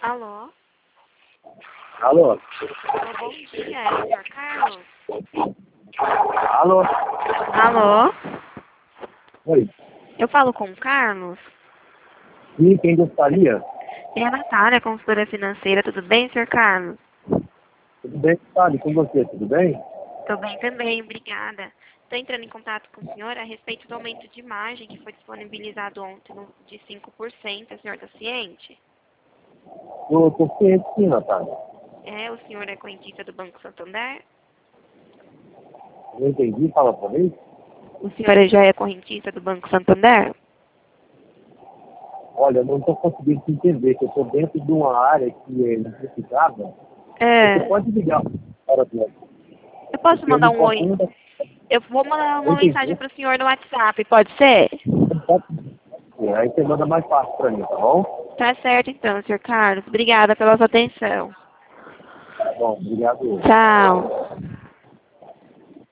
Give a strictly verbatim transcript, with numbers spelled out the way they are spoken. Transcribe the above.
Alô? Alô? Alô, bom dia, é o senhor Carlos? Alô? Alô? Oi. Eu falo com o Carlos? Sim, quem gostaria? É a Natália, consultora financeira. Tudo bem, senhor Carlos? Tudo bem, Fale com você, tudo bem? Tô bem também, obrigada. Estou entrando em contato com o senhor a respeito do aumento de margem que foi disponibilizado ontem no- de cinco por cento. O senhor está ciente? Eu tô ciente sim, Natália. É, o senhor é correntista do Banco Santander? Não entendi, fala pra mim. O senhor já é correntista do Banco Santander? Olha, eu não tô conseguindo te entender, que eu tô dentro de uma área que é necessitada. Você É. pode ligar para o Eu posso eu mandar não um posso oi? ainda. Eu vou mandar Eu uma mensagem entendi. para o senhor no WhatsApp, pode ser? Eu posso- É, aí você manda mais fácil pra mim, tá bom? Tá certo então, senhor Carlos. Obrigada pela sua atenção. Tá bom, obrigado. Tchau.